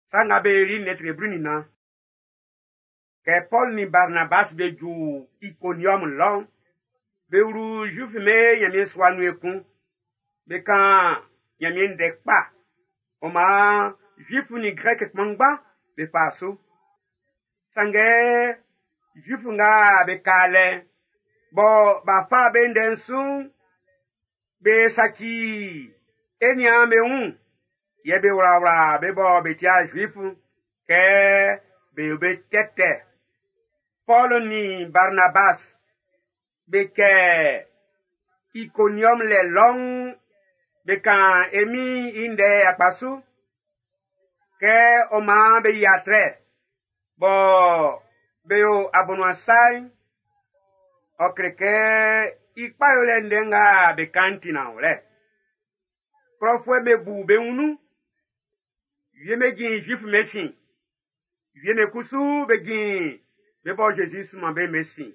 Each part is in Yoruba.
Sanga be ri netre brunina. Que Paul ni Barnabas be ju Iconium long. Be uru juf me yamie swanu ekun. Be kan yamie ndek pa. Oma jufu ni grek mangba be paso. Sange jufu nga be kale. Bo ba fa be ndensu be saki enya me un. Ye be wra be bo be tia jufu ke be tete. Paul ni Barnabas be ke Iconium le long be kan emi inde apasu ke oma be yatre bo be o abonwasai o kreke ikpa yo le ndenga be kantina ole profwe be bu be unu yeme gin jif mesin yeme kusu be gin be bo Jesus man be mesin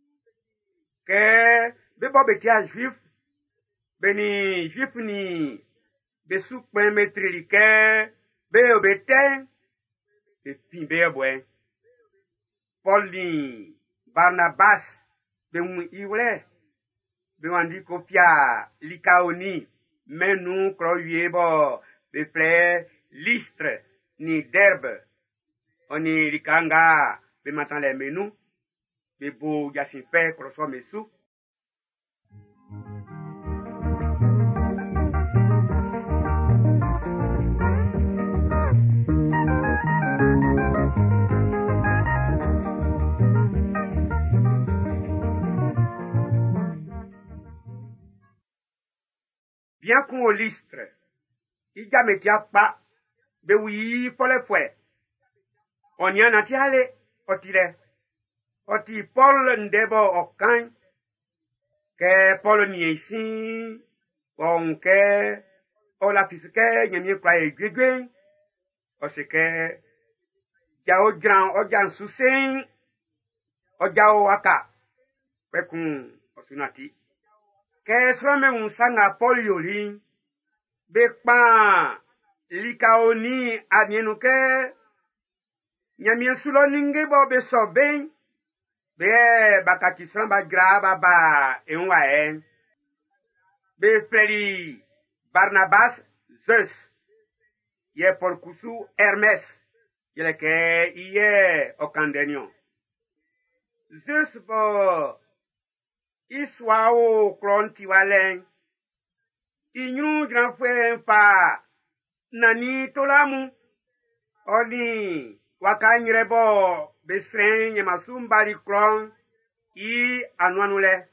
ke be bo be tia juif be ni juif ni be sukpen metrili ke be obeten be fin be boy Paul ni Barnabas be mu iwle be wandi kopia likaoni menu kroye bo be ple Listre ni Derbe oni likanga be matan le menu be bo yasin pe kroso mesu. Bien qu'on Listre, il y a metia pa be wi fole fwe. On y en a tiale otile. Oti Paul ndebo okan ke Paul ni ici on ke o la fisike nyemi kwa egwegwe o se ke ja o jan susen o ja o waka pekun osunati ke srome un sanga Paul yoli be pa likaoni anienu ke nyemi sulo ninge bo be soben be bakati samba graba ba enwa be freri Barnabas Zeus ye por kusu Hermes yele ke iye okandenion Zeus bo iswa o kronti walen inyu granfwe pa nani tolamu oni wakanyre bo besren yemasumbari kron i anwanule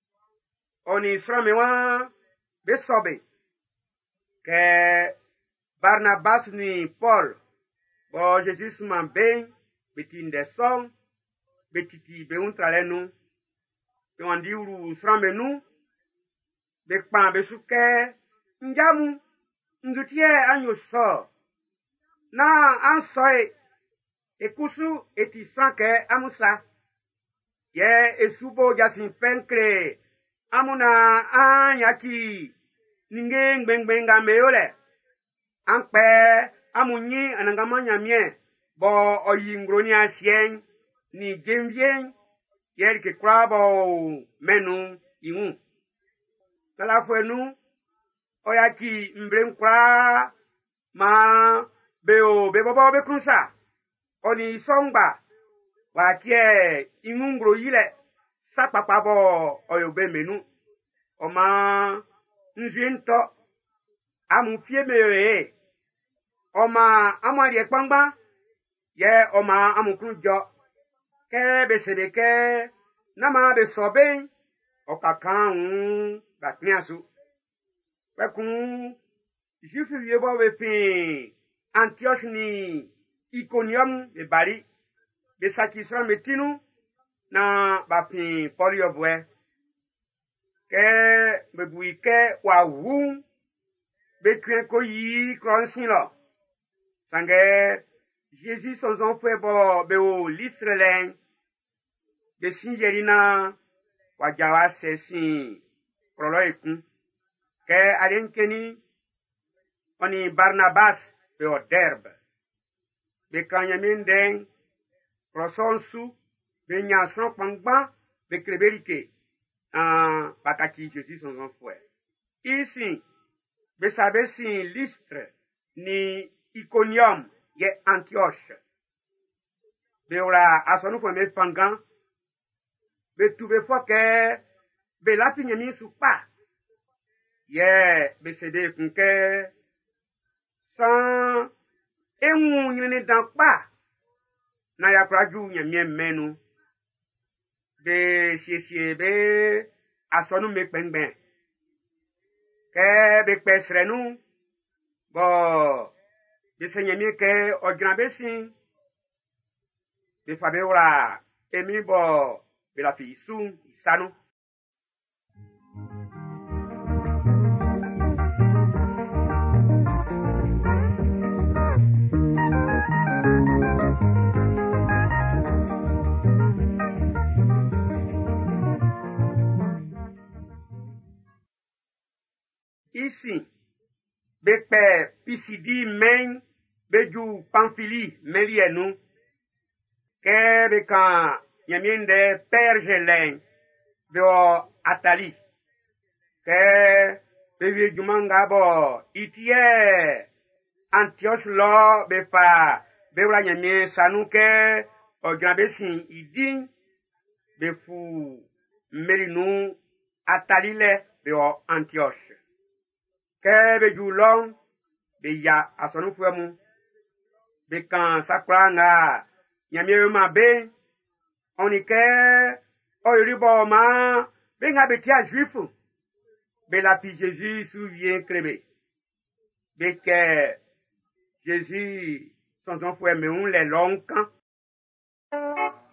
oni sramewa besobe ke Barnabas ni Paul bo Jesus man ben betinde song betiti be untralenu be wandi uru sramenu be pan be suke njamu ngutie anyo so na ansoe ekusu eti sanke amusa ye esubo jasin penkre amuna anyaki ninge ngbengbenga meole anpe amunyi anangamanya mie bo oyingroni asien ni gemvien yerke krabo menu imu kala fuenu oyaki mbrenkra ma beo bebobo bekunsa oni songba wa kie ingungro yile sapapabo oyobe menu oma nzinto amufie mere oma amari ekpangba ye oma amukunjo ke besedeke nama be sobe okakan batniasu pekun jufu yebo be fin Antioche ni Iconium de bari be sakisra metinu na bapin poliobwe ke be buike wa wu be kwen ko yi kronsin lo sange Jesus son fwe bo be o Listre len be sinjerina wa jawa sesin krolo ekun ke adenkeni oni Barnabas be o Derbe be kan yamin den prosonsu be nyason pangba be kreberike bakaki Jésus son frère. Ici be sabe si Lystre ni Iconium ye Antioche. Be ora asonu ko me pangan be tuve fo ke be la pinyami su pa. Ye be sede kunke san enwu nyene dan pa na ya kraju nyamie menu be siesie be asonu me pengben ke be pesrenu bo be senyami ke ogran be sin be fabe ora emi bo be la fi sun isanu. Ici, bepe pisidi men beju Pamphili melienu ke bekan yaminde pergelen de Atali ke bevi jumanga bo itie Antioche lo befa bewra yamie sanuke ograbesin idin befu melinu Atali le de Antioche ke beju long be ya asonu fuemu be kan sakra nga nyamie ma be onike oyribo ma be nga be tia juifu be la pi Jésus souvient crébé be que Jésus son fuemu les longs